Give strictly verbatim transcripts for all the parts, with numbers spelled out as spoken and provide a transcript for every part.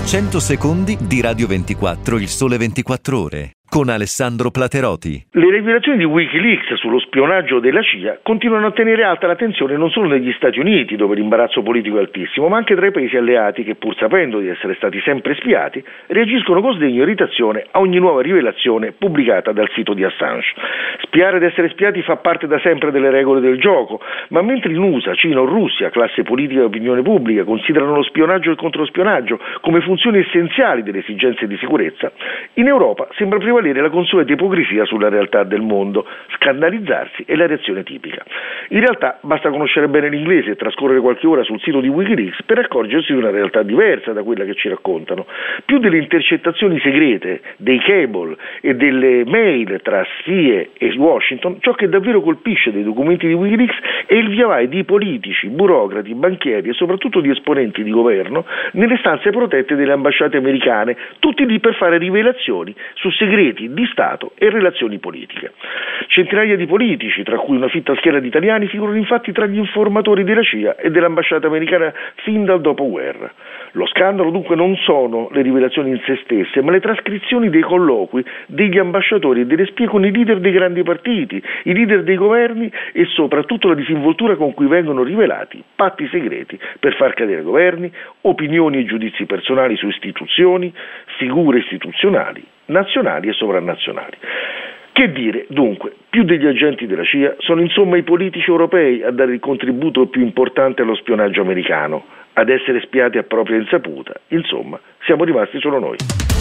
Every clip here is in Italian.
cento secondi di Radio ventiquattro, il sole ventiquattro ore, con Alessandro Plateroti. Le rivelazioni di Wikileaks sullo spionaggio della C I A continuano a tenere alta l'attenzione non solo negli Stati Uniti, dove l'imbarazzo politico è altissimo, ma anche tra i paesi alleati che, pur sapendo di essere stati sempre spiati, reagiscono con sdegno e irritazione a ogni nuova rivelazione pubblicata dal sito di Assange. Spiare ed essere spiati fa parte da sempre delle regole del gioco, ma mentre in U S A, Cina o Russia, classe politica e opinione pubblica considerano lo spionaggio e il controspionaggio come funzioni essenziali delle esigenze di sicurezza, in Europa sembra prevalere la consueta ipocrisia sulla realtà del mondo. Scandalizzarsi è la reazione tipica. In realtà basta conoscere bene l'inglese e trascorrere qualche ora sul sito di Wikileaks per accorgersi di una realtà diversa da quella che ci raccontano. Più delle intercettazioni segrete, dei cable e delle mail tra spie e Washington, ciò che davvero colpisce dei documenti di Wikileaks è il via vai di politici, burocrati, banchieri e soprattutto di esponenti di governo nelle stanze protette delle ambasciate americane, tutti lì per fare rivelazioni su segreti di Stato e relazioni politiche. Centinaia di politici, tra cui una fitta schiera di italiani, figurano infatti tra gli informatori della C I A e dell'ambasciata americana fin dal dopoguerra. Lo scandalo dunque non sono le rivelazioni in se stesse, ma le trascrizioni dei colloqui degli ambasciatori e delle spie con i leader dei grandi partiti, i leader dei governi e soprattutto la disinvoltura con cui vengono rivelati patti segreti per far cadere governi, opinioni e giudizi personali su istituzioni, figure istituzionali, nazionali e sovranazionali. Che dire, dunque, più degli agenti della C I A sono insomma i politici europei a dare il contributo più importante allo spionaggio americano, ad essere spiati a propria insaputa. Insomma, siamo rimasti solo noi.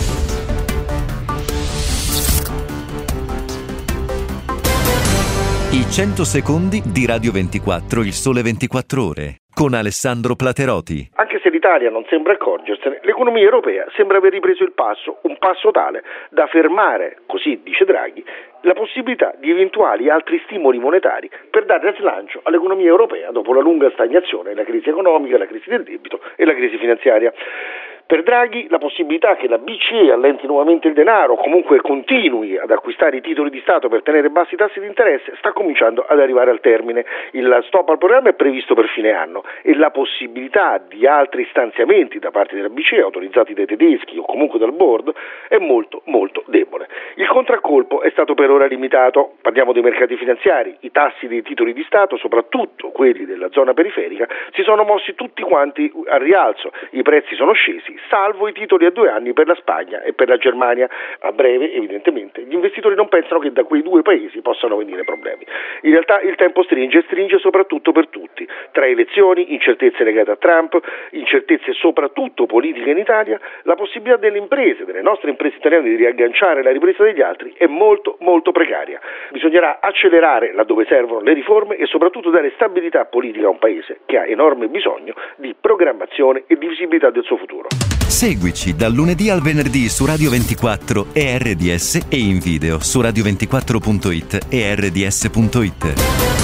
I cento secondi di Radio ventiquattro, il sole ventiquattro ore, con Alessandro Plateroti. Anche se l'Italia non sembra accorgersene, l'economia europea sembra aver ripreso il passo, un passo tale da fermare, così dice Draghi, la possibilità di eventuali altri stimoli monetari per dare slancio all'economia europea dopo la lunga stagnazione, la crisi economica, la crisi del debito e la crisi finanziaria. Per Draghi la possibilità che la B C E allenti nuovamente il denaro o comunque continui ad acquistare i titoli di Stato per tenere bassi tassi di interesse sta cominciando ad arrivare al termine. Il stop al programma è previsto per fine anno e la possibilità di altri stanziamenti da parte della B C E autorizzati dai tedeschi o comunque dal board è molto molto debole. Il contraccolpo è stato per ora limitato, parliamo dei mercati finanziari, i tassi dei titoli di Stato, soprattutto quelli della zona periferica, si sono mossi tutti quanti al rialzo, i prezzi sono scesi, salvo i titoli a due anni per la Spagna e per la Germania. A breve, evidentemente, gli investitori non pensano che da quei due paesi possano venire problemi. In realtà il tempo stringe e stringe soprattutto per tutti. Tra elezioni, incertezze legate a Trump, incertezze soprattutto politiche in Italia, la possibilità delle imprese, delle nostre imprese italiane di riagganciare la ripresa degli altri è molto molto precaria. Bisognerà accelerare laddove servono le riforme e soprattutto dare stabilità politica a un paese che ha enorme bisogno di programmazione e di visibilità del suo futuro. Seguici dal lunedì al venerdì su Radio ventiquattro e R D S e in video su radio ventiquattro punto it e R D S punto it.